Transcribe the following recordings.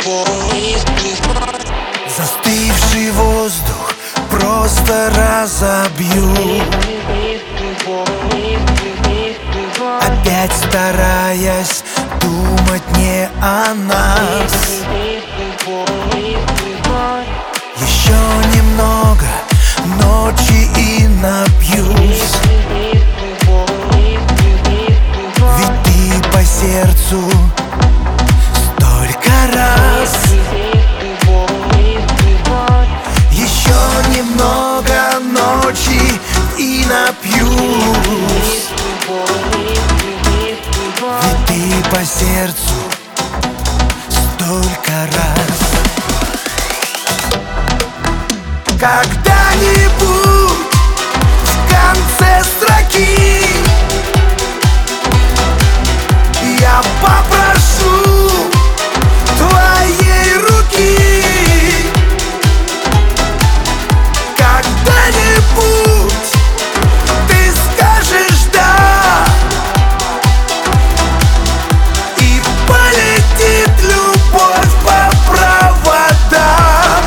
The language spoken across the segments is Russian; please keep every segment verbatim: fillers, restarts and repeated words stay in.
Застывший воздух просто разобью, опять стараясь думать не о нас. Еще немного ночи и напьюсь, ведь ты по сердцу столько раз. Еще немного ночи и напьюсь, ведь ты по сердцу столько раз. Когда-нибудь в конце строки я попрошу твоей руки. Когда-нибудь ты скажешь «да», и полетит любовь по проводам.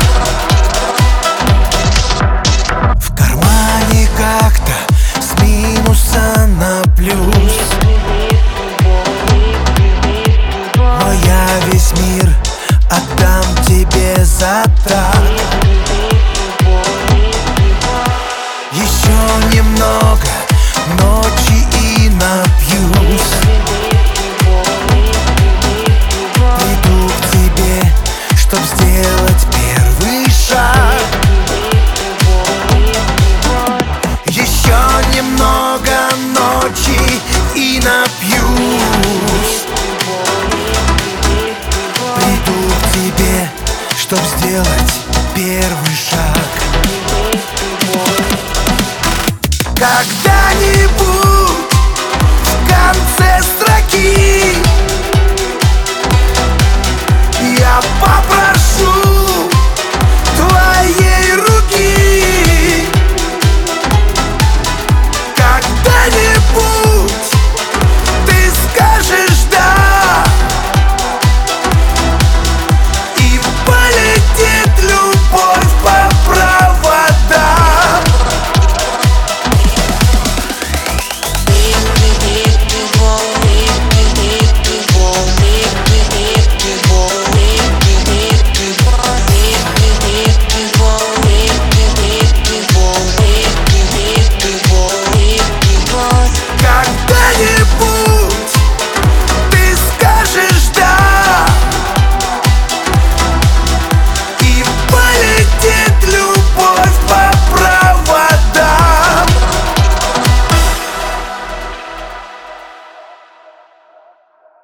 В кармане как-то с минуса на плюс, но я весь мир отдам тебе за так. Еще немного ночи и напьюсь, приду к тебе, чтоб сделать первый шаг. Еще немного ночи и напьюсь, приду к тебе, чтоб сделать первый шаг. Когда-нибудь